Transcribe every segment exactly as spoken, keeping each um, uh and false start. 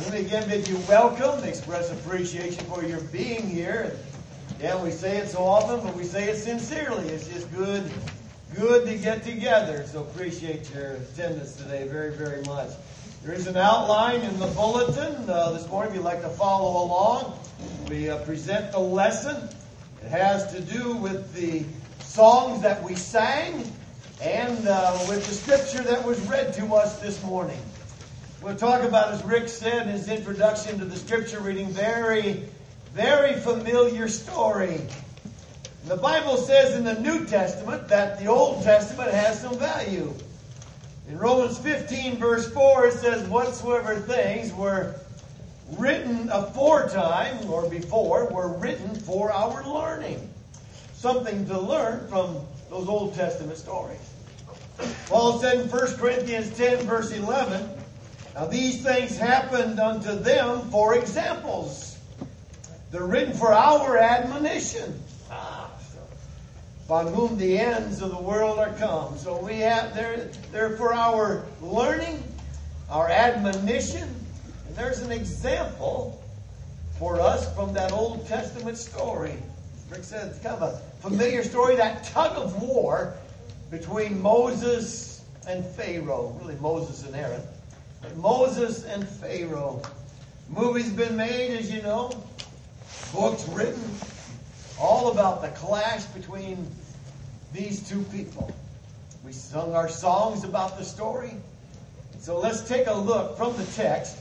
Let me again bid you welcome, express appreciation for your being here. Yeah, we say it so often, but we say it sincerely. It's just good, good to get together. So appreciate your attendance today very, very much. There is an outline in the bulletin uh, this morning. If you'd like to follow along, we uh, present the lesson. It has to do with the songs that we sang and uh, with the scripture that was read to us this morning. We'll talk about, as Rick said in his introduction to the scripture reading, very, very familiar story. The Bible says in the New Testament that the Old Testament has some value. In Romans fifteen, verse four, it says, whatsoever things were written aforetime, or before, were written for our learning. Something to learn from those Old Testament stories. Paul said in First Corinthians ten, verse eleven, now these things happened unto them for examples. They're written for our admonition. Ah, so, by whom the ends of the world are come. So we have they're, they're for our learning, our admonition. And there's an example for us from that Old Testament story. Rick said it's kind of a familiar story, that tug of war between Moses and Pharaoh. Really Moses and Aaron. But Moses and Pharaoh. Movies been made, as you know. Books written. All about the clash between these two people. We sung our songs about the story. So let's take a look from the text.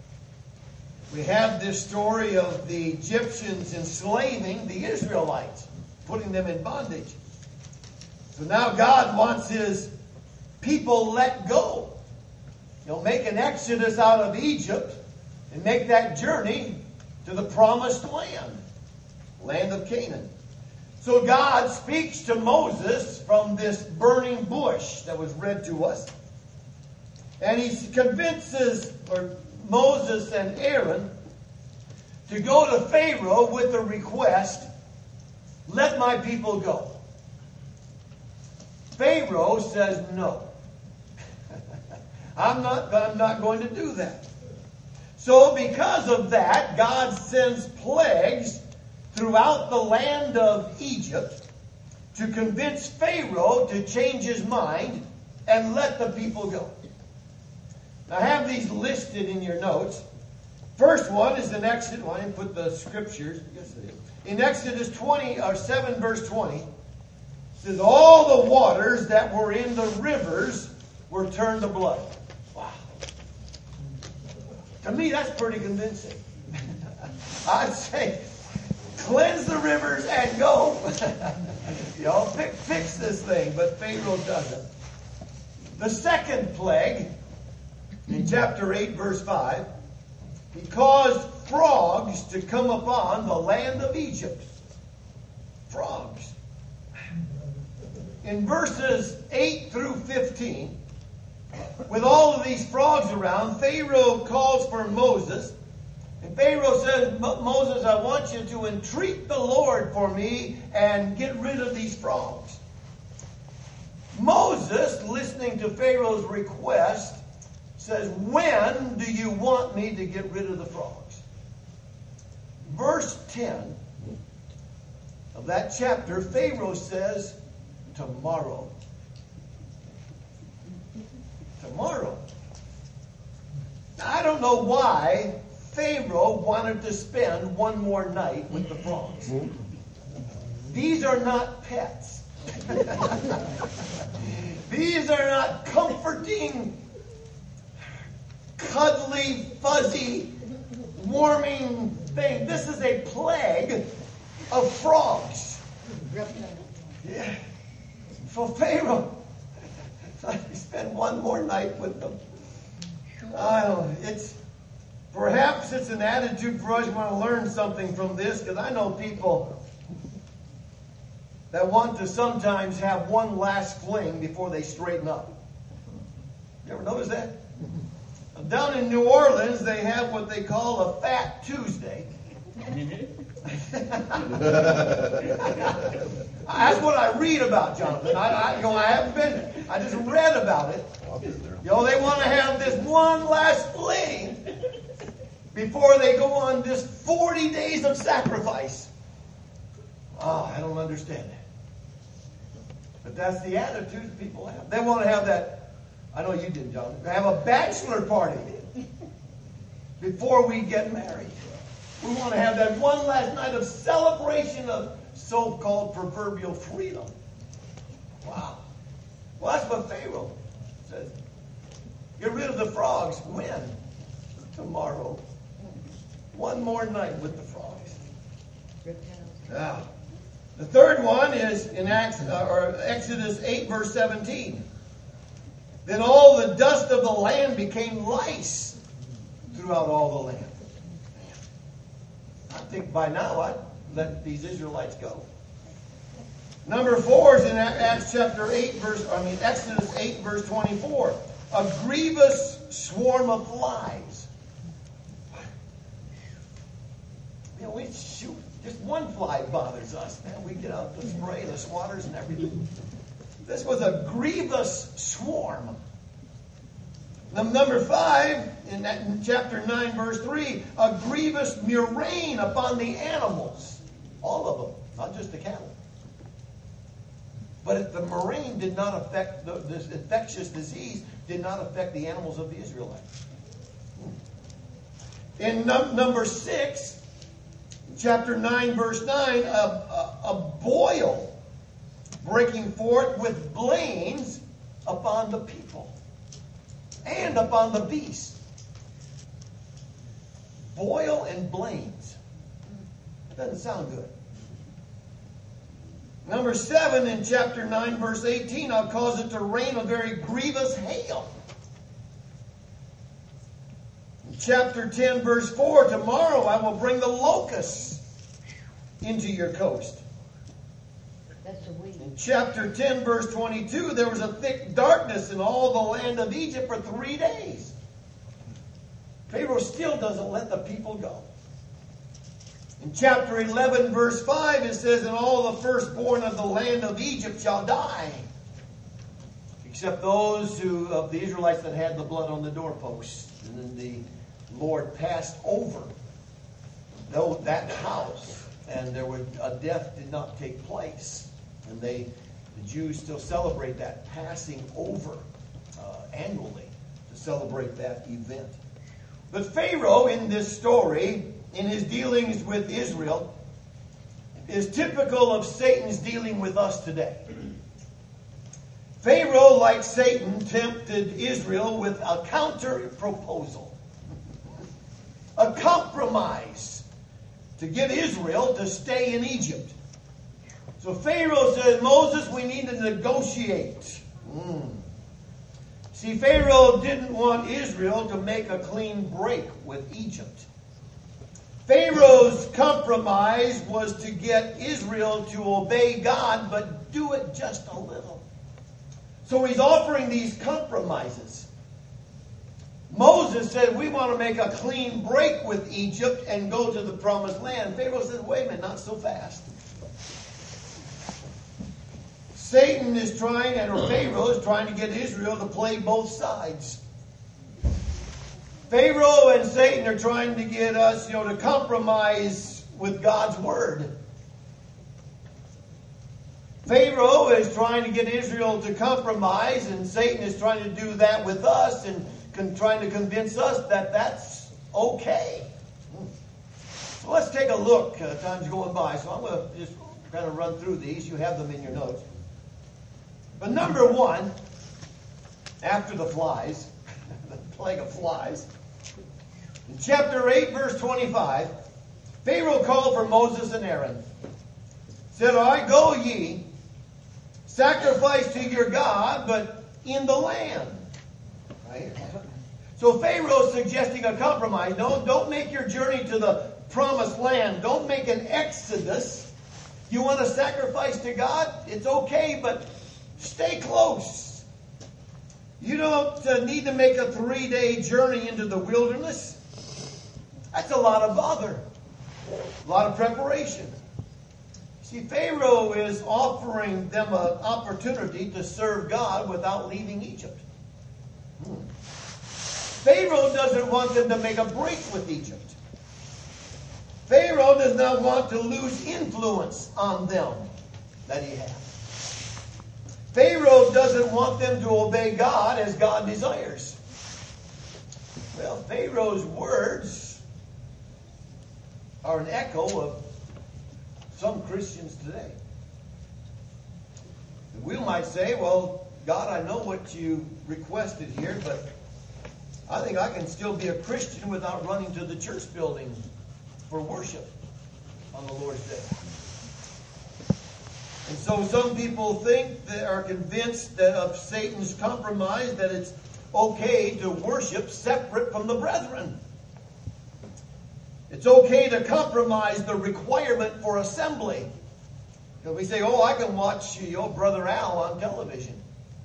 We have this story of the Egyptians enslaving the Israelites, putting them in bondage. So now God wants His people let go. He'll make an exodus out of Egypt and make that journey to the promised land, land of Canaan. So God speaks to Moses from this burning bush that was read to us. And He convinces or Moses and Aaron to go to Pharaoh with the request, let my people go. Pharaoh says no. I'm not, I'm not going to do that. So because of that, God sends plagues throughout the land of Egypt to convince Pharaoh to change his mind and let the people go. Now, I have these listed in your notes. First one is in Exodus. Well, I didn't put the scriptures. Yes, it is. In Exodus twenty or seven, verse twenty, it says, all the waters that were in the rivers were turned to blood. Wow. To me, that's pretty convincing. I'd say, cleanse the rivers and go. You know, fix, fix this thing. But Pharaoh doesn't. The second plague, in chapter eight, verse five, he caused frogs to come upon the land of Egypt. Frogs. In verses eight through fifteen, with all of these frogs around, Pharaoh calls for Moses. And Pharaoh says, Moses, I want you to entreat the Lord for me and get rid of these frogs. Moses, listening to Pharaoh's request, says, when do you want me to get rid of the frogs? Verse ten of that chapter, Pharaoh says, tomorrow. Tomorrow. Now, I don't know why Pharaoh wanted to spend one more night with the frogs. These are not pets. These are not comforting, cuddly, fuzzy, warming thing. This is a plague of frogs. Yeah. So Pharaoh, I spend one more night with them. I don't know. It's perhaps it's an attitude for us. You want to learn something from this, because I know people that want to sometimes have one last fling before they straighten up. You ever notice that? Down in New Orleans, they have what they call a Fat Tuesday. That's what I read about, Jonathan. I, I, you know, I haven't been there. I just read about it. You know, they want to have this one last fling before they go on this forty days of sacrifice. Oh, I don't understand that. But that's the attitude people have. They want to have that, I know you did, John, have a bachelor party before we get married. We want to have that one last night of celebration of so-called proverbial freedom. Wow. Well, that's what Pharaoh says. Get rid of the frogs. When? Tomorrow. One more night with the frogs. Now, the third one is in Acts, uh, or Exodus eight, verse seventeen. Then all the dust of the land became lice throughout all the land. I think by now I'd let these Israelites go. Number four is in Acts chapter eight, verse, I mean Exodus eight, verse twenty-four. A grievous swarm of flies. You know, we shoot. Just one fly bothers us. Man, we get out the spray, the swatters, and everything. This was a grievous swarm. Number five, in, that, in chapter nine, verse three, a grievous murrain upon the animals. All of them, not just the cattle. But the murrain did not affect, the, this infectious disease did not affect the animals of the Israelites. In num- number six, chapter nine, verse nine, a, a, a boil breaking forth with blains upon the people and upon the beasts. Boil and blains. That doesn't sound good. Number seven, in chapter nine, verse eighteen, I'll cause it to rain a very grievous hail. In chapter ten, verse four, tomorrow I will bring the locusts into your coast. That's a weed. In chapter ten, verse twenty-two, there was a thick darkness in all the land of Egypt for three days. Pharaoh still doesn't let the people go. In chapter eleven, verse five, it says, and all the firstborn of the land of Egypt shall die, except those who of the Israelites that had the blood on the doorposts. And then the Lord passed over that house, and there was a death did not take place. And they, the Jews still celebrate that passing over uh, annually to celebrate that event. But Pharaoh in this story, in his dealings with Israel, is typical of Satan's dealing with us today. Pharaoh, like Satan, tempted Israel with a counter proposal, a compromise to get Israel to stay in Egypt. So Pharaoh says, Moses, we need to negotiate. Mm. See, Pharaoh didn't want Israel to make a clean break with Egypt. Pharaoh's compromise was to get Israel to obey God, but do it just a little. So he's offering these compromises. Moses said, we want to make a clean break with Egypt and go to the promised land. Pharaoh says, wait a minute, not so fast. Satan is trying, or Pharaoh is trying to get Israel to play both sides. Pharaoh and Satan are trying to get us, you know, to compromise with God's word. Pharaoh is trying to get Israel to compromise, and Satan is trying to do that with us and con- trying to convince us that that's okay. So let's take a look. Uh, time's going by, so I'm going to just kind of run through these. You have them in your notes. But number one, after the flies, the plague of flies, in chapter eight, verse twenty-five, Pharaoh called for Moses and Aaron. Said, all right, go ye, sacrifice to your God, but in the land. Right? So Pharaoh's suggesting a compromise. No, don't make your journey to the promised land. Don't make an exodus. You want to sacrifice to God? It's okay, but stay close. You don't uh, need to make a three-day journey into the wilderness. That's a lot of bother. A lot of preparation. See, Pharaoh is offering them an opportunity to serve God without leaving Egypt. Hmm. Pharaoh doesn't want them to make a break with Egypt. Pharaoh does not want to lose influence on them that he has. Pharaoh doesn't want them to obey God as God desires. Well, Pharaoh's words are an echo of some Christians today. We might say, well, God, I know what you requested here, but I think I can still be a Christian without running to the church building for worship on the Lord's Day. And so some people think, that are convinced that of Satan's compromise, that it's okay to worship separate from the brethren. It's okay to compromise the requirement for assembly. Because we say, oh, I can watch your Brother Al on television.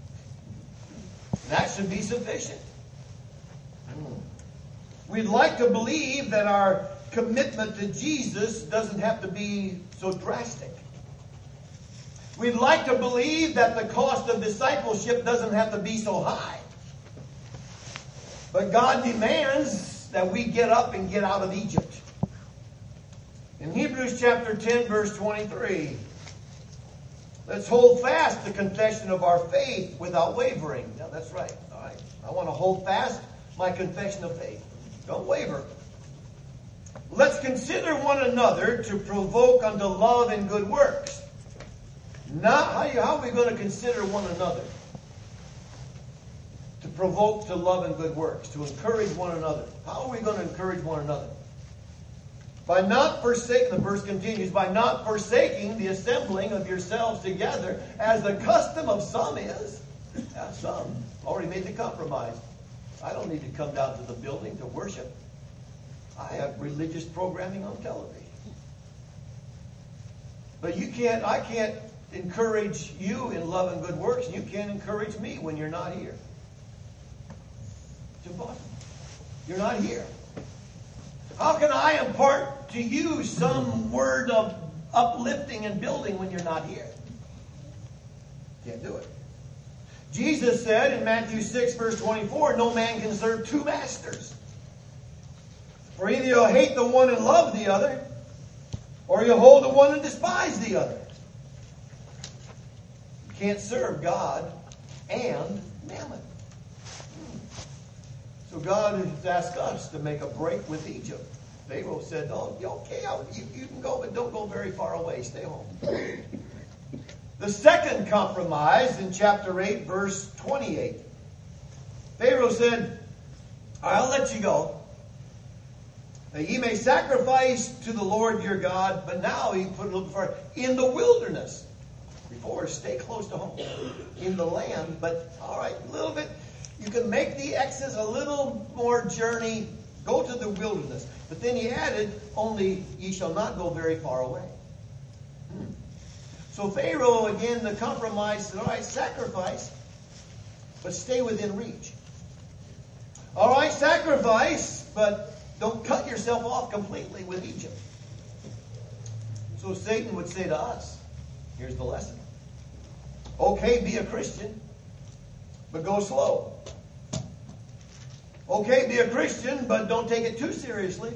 That should be sufficient. We'd like to believe that our commitment to Jesus doesn't have to be so drastic. We'd like to believe that the cost of discipleship doesn't have to be so high. But God demands that we get up and get out of Egypt. In Hebrews chapter ten, verse twenty-three, let's hold fast the confession of our faith without wavering. Now, that's right. All right. I want to hold fast my confession of faith. Don't waver. Let's consider one another to provoke unto love and good works. Not how, you, how are we going to consider one another? To provoke to love and good works, to encourage one another. How are we going to encourage one another? By not forsaking, the verse continues, by not forsaking the assembling of yourselves together, as the custom of some is. Yeah, some already made the compromise. I don't need to come down to the building to worship. I have religious programming on television. But you can't, I can't encourage you in love and good works, and you can't encourage me when you're not here. It's impossible. You're not here. How can I impart to you some word of uplifting and building when you're not here? Can't do it. Jesus said in Matthew six, verse twenty-four, no man can serve two masters. For either you'll hate the one and love the other, or you'll hold the one and despise the other. You can't serve God and mammon. So God has asked us to make a break with Egypt. Pharaoh said, oh, okay, you, you can go, but don't go very far away. Stay home. The second compromise in chapter eight, verse twenty-eight. Pharaoh said, I'll let you go, that ye may sacrifice to the Lord your God. But now he put a little before, in the wilderness. Before, stay close to home. In the land, but all right, a little bit. You can make the exodus a little more journey. Go to the wilderness. But then he added, only ye shall not go very far away. Hmm. So Pharaoh, again, the compromise said, all right, sacrifice, but stay within reach. All right, sacrifice, but don't cut yourself off completely with Egypt. So Satan would say to us, here's the lesson. Okay, be a Christian, but go slow. Okay, be a Christian, but don't take it too seriously.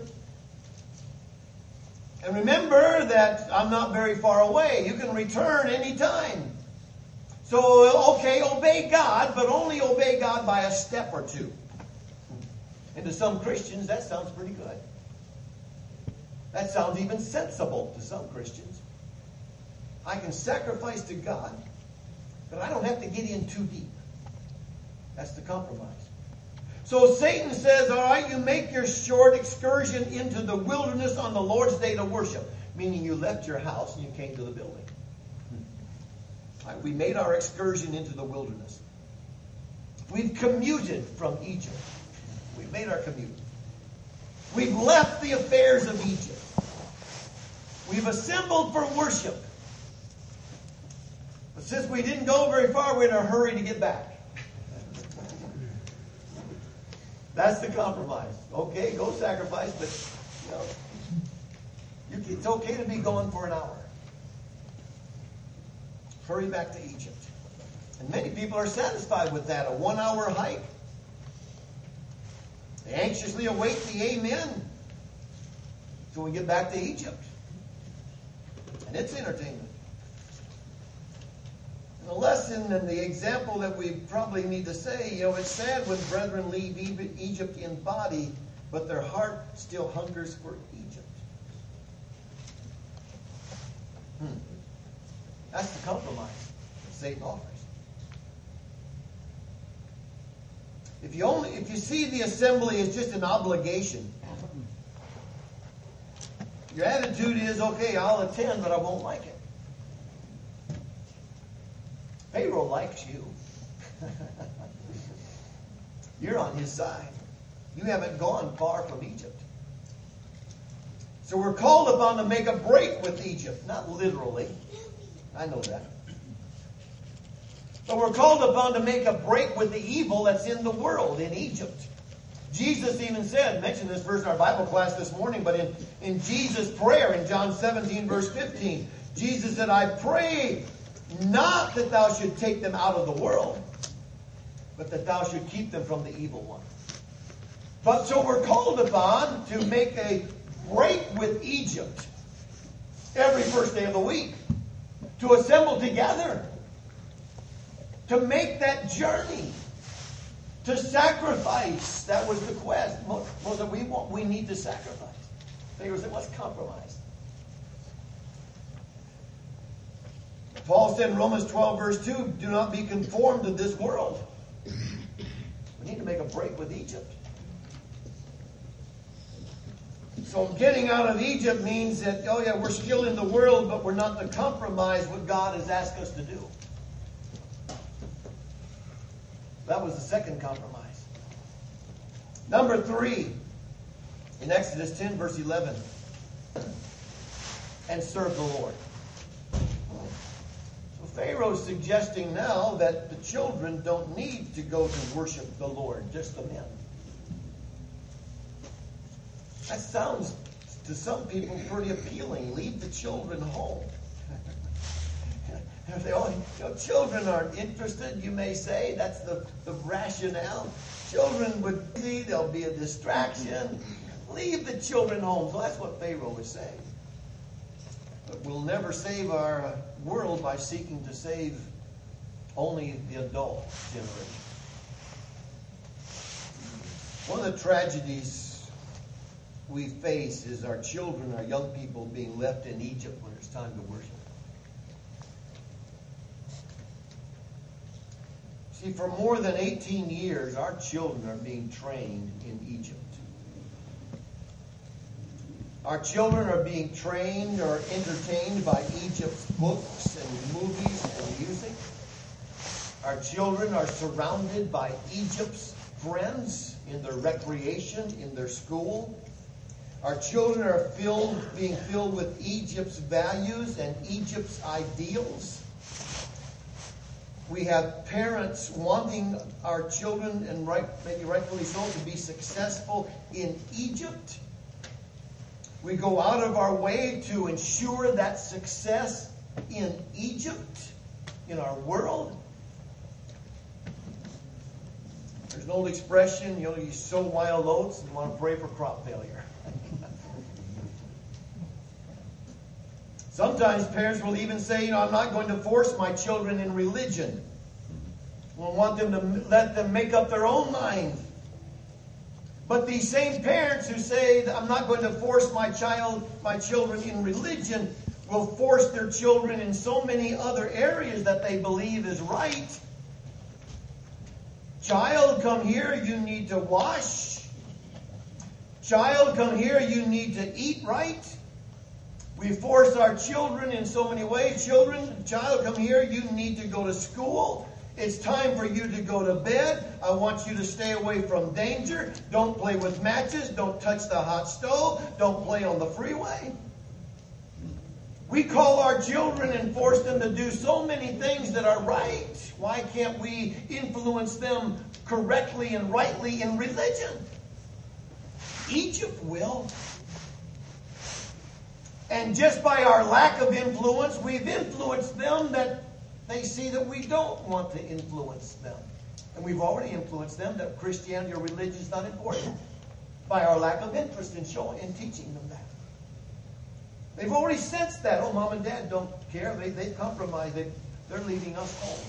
And remember that I'm not very far away. You can return anytime. So, okay, obey God, but only obey God by a step or two. And to some Christians, that sounds pretty good. That sounds even sensible to some Christians. I can sacrifice to God, but I don't have to get in too deep. That's the compromise. So Satan says, all right, you make your short excursion into the wilderness on the Lord's day to worship. Meaning you left your house and you came to the building. Right, we made our excursion into the wilderness. We've commuted from Egypt. We've made our commute. We've left the affairs of Egypt. We've assembled for worship. But since we didn't go very far, we're in a hurry to get back. That's the compromise. Okay, go sacrifice, but you know, you, it's okay to be gone for an hour. Hurry back to Egypt. And many people are satisfied with that, a one-hour hike. They anxiously await the amen So we get back to Egypt. And it's entertainment. And the lesson and the example that we probably need to say, you know, it's sad when brethren leave Egypt in body, but their heart still hungers for Egypt. Hmm. That's the compromise that Satan offers. If you only, if you see the assembly as just an obligation, your attitude is, okay, I'll attend, but I won't like it. Pharaoh likes you. You're on his side. You haven't gone far from Egypt. So we're called upon to make a break with Egypt. Not literally. I know that. But we're called upon to make a break with the evil that's in the world, in Egypt. Jesus even said, mentioned this verse in our Bible class this morning, but in, in Jesus' prayer in John seventeen, verse fifteen, Jesus said, I pray not that thou should take them out of the world, but that thou should keep them from the evil one. But so we're called upon to make a break with Egypt every first day of the week, to assemble together, to make that journey, to sacrifice. That was the quest. Moses, we want, we need to sacrifice. Pharaoh said, let's compromise. Paul said in Romans twelve, verse two, do not be conformed to this world. We need to make a break with Egypt. So getting out of Egypt means that, oh yeah, we're still in the world, but we're not to compromise what God has asked us to do. That was the second compromise. Number three, in Exodus ten, verse eleven, and serve the Lord. So Pharaoh's suggesting now that the children don't need to go to worship the Lord, just the men. That sounds to some people pretty appealing. Leave the children home. If they only, you know, children aren't interested, you may say. That's the, the rationale. Children would see, there'll be a distraction. Leave the children home. So that's what Pharaoh is saying. But we'll never save our world by seeking to save only the adult generation. One of the tragedies we face is our children, our young people being left in Egypt when it's time to worship. See, for more than eighteen years, our children are being trained in Egypt. Our children are being trained or entertained by Egypt's books and movies and music. Our children are surrounded by Egypt's friends in their recreation, in their school. Our children are filled, being filled with Egypt's values and Egypt's ideals. We have parents wanting our children, and right, maybe rightfully so, to be successful in Egypt. We go out of our way to ensure that success in Egypt, in our world. There's an old expression, you know, you sow wild oats and want to pray for crop failure. Sometimes parents will even say, you know, I'm not going to force my children in religion. I want them to let them make up their own mind. But these same parents who say that I'm not going to force my child, my children in religion, will force their children in so many other areas that they believe is right. Child, come here, you need to wash. Child, come here, you need to eat right. We force our children in so many ways. Children, child, come here, you need to go to school. It's time for you to go to bed. I want you to stay away from danger. Don't play with matches. Don't touch the hot stove. Don't play on the freeway. We call our children and force them to do so many things that are right. Why can't we influence them correctly and rightly in religion? Egypt will. And just by our lack of influence, we've influenced them that they see that we don't want to influence them. And we've already influenced them that Christianity or religion is not important by our lack of interest in showing and teaching them that. They've already sensed that. Oh, mom and dad don't care. They, they've compromised. They, they're leaving us home.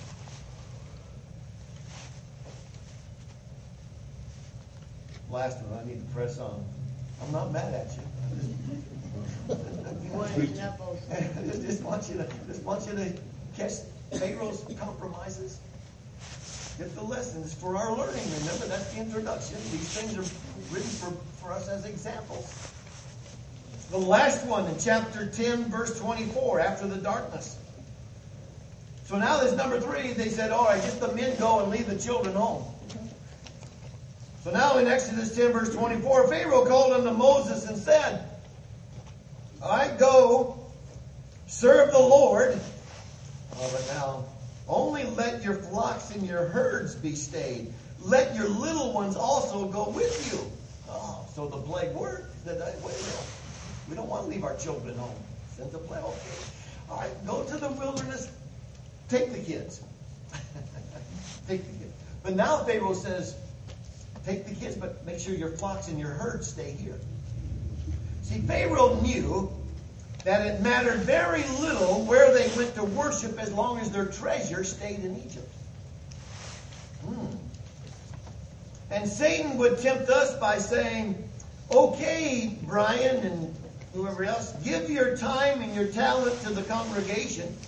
Last one, I need to press on. I'm not mad at you. You want to enough also. I just, just want you to just want you to catch Pharaoh's compromises. Get the lessons for our learning. Remember, that's the introduction. These things are written for, for us as examples. The last one in chapter ten, verse twenty-four, after the darkness. So now there's number three. They said, all right, just the men go and leave the children home. So now in Exodus ten, verse twenty-four, Pharaoh called unto Moses and said, all right, go, serve the Lord. Oh, but now, only let your flocks and your herds be stayed. Let your little ones also go with you. Oh, so the plague worked. That I, wait a minute. We don't want to leave our children home. Send the plague. Okay. All right, go to the wilderness. Take the kids. Take the kids. But now Pharaoh says, take the kids, but make sure your flocks and your herds stay here. See, Pharaoh knew that it mattered very little where they went to worship as long as their treasure stayed in Egypt. Hmm. And Satan would tempt us by saying, okay, Brian and whoever else, give your time and your talent to the congregation,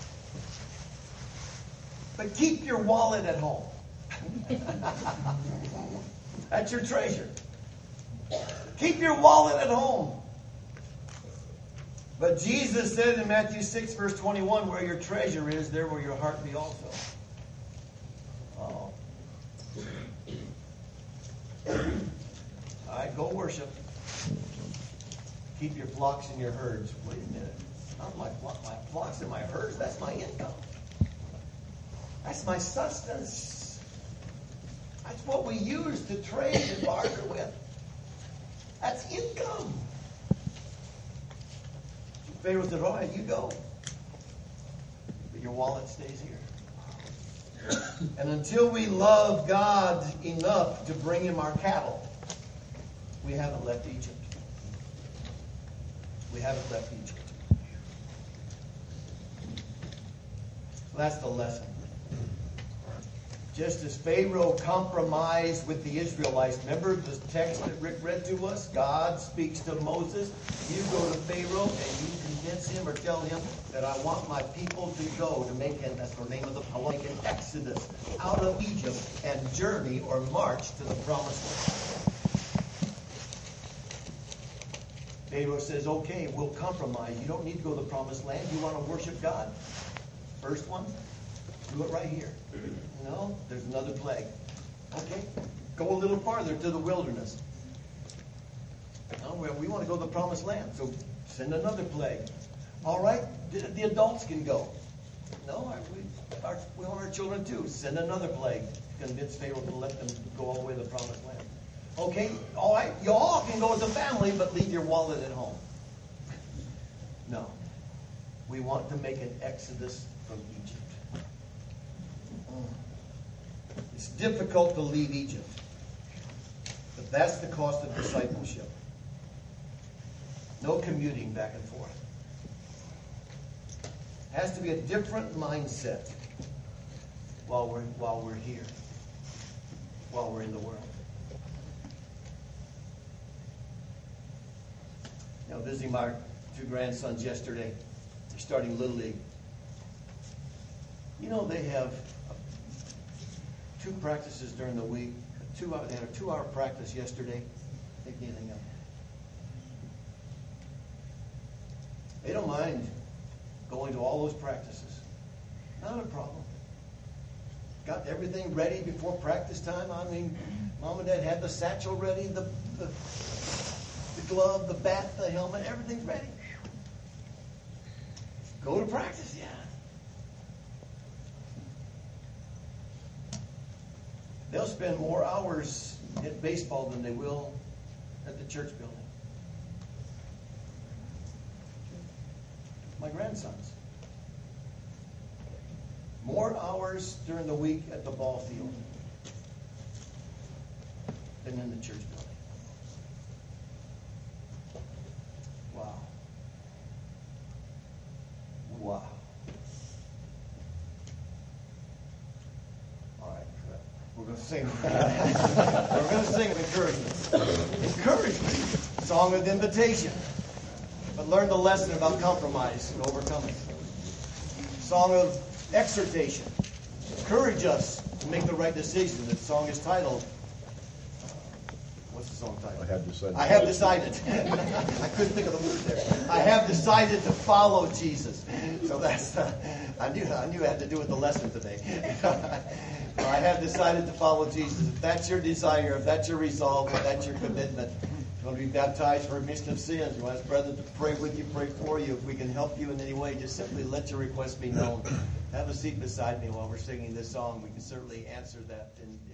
but keep your wallet at home. That's your treasure. Keep your wallet at home. But Jesus said in Matthew six, verse twenty-one, where your treasure is, there will your heart be also. Oh. All right, go worship. Keep your flocks and your herds. Wait a minute. Not my, my flocks and my herds. That's my income. That's my sustenance. That's what we use to trade and barter with. That's income. Pharaoh said, all right, you go. But your wallet stays here. And until we love God enough to bring him our cattle, we haven't left Egypt. We haven't left Egypt. So that's the lesson. Just as Pharaoh compromised with the Israelites. Remember the text that Rick read to us? God speaks to Moses. You go to Pharaoh and you convince him or tell him that I want my people to go to make an, that's the name of the, I want to make an exodus out of Egypt and journey or march to the promised land. Pharaoh says, okay, we'll compromise. You don't need to go to the promised land. You want to worship God? First one, do it right here. No, there's another plague. Okay, go a little farther to the wilderness. No, well, we want to go to the promised land, so send another plague. All right, the, the adults can go. No, we, our, we want our children too. Send another plague. Convince Pharaoh to let them go all the way to the promised land. Okay, all right, you all can go as a family, but leave your wallet at home. No, we want to make an exodus from Egypt. It's difficult to leave Egypt, but that's the cost of discipleship. No commuting back and forth. It has to be a different mindset while we're while we're here, while we're in the world. You know, visiting my two grandsons yesterday. They're starting Little League. You know, they have two practices during the week. Two hour, they had a two-hour practice yesterday. Pick anything up. They don't mind going to all those practices. Not a problem. Got everything ready before practice time. I mean, Mom and Dad had the satchel ready, the, the, the glove, the bat, the helmet, everything's ready. Go to practice, yeah. They'll spend more hours at baseball than they will at the church building. My grandsons. More hours during the week at the ball field than in the church building. Wow. going to sing. We're going to sing encouragement. Encouragement. Song of invitation. But learn the lesson about compromise and overcoming. Song of exhortation. Encourage us to make the right decision. The song is titled, what's the song title? I have decided. I have decided. I couldn't think of the word there. I have decided to follow Jesus. So that's, uh, I knew I knew it had to do with the lesson today. So I have decided to follow Jesus. If that's your desire, if that's your resolve, if that's your commitment, you want to be baptized for remission of sins, you want us brethren to pray with you, pray for you. If we can help you in any way, just simply let your request be known. Have a seat beside me while we're singing this song. We can certainly answer that in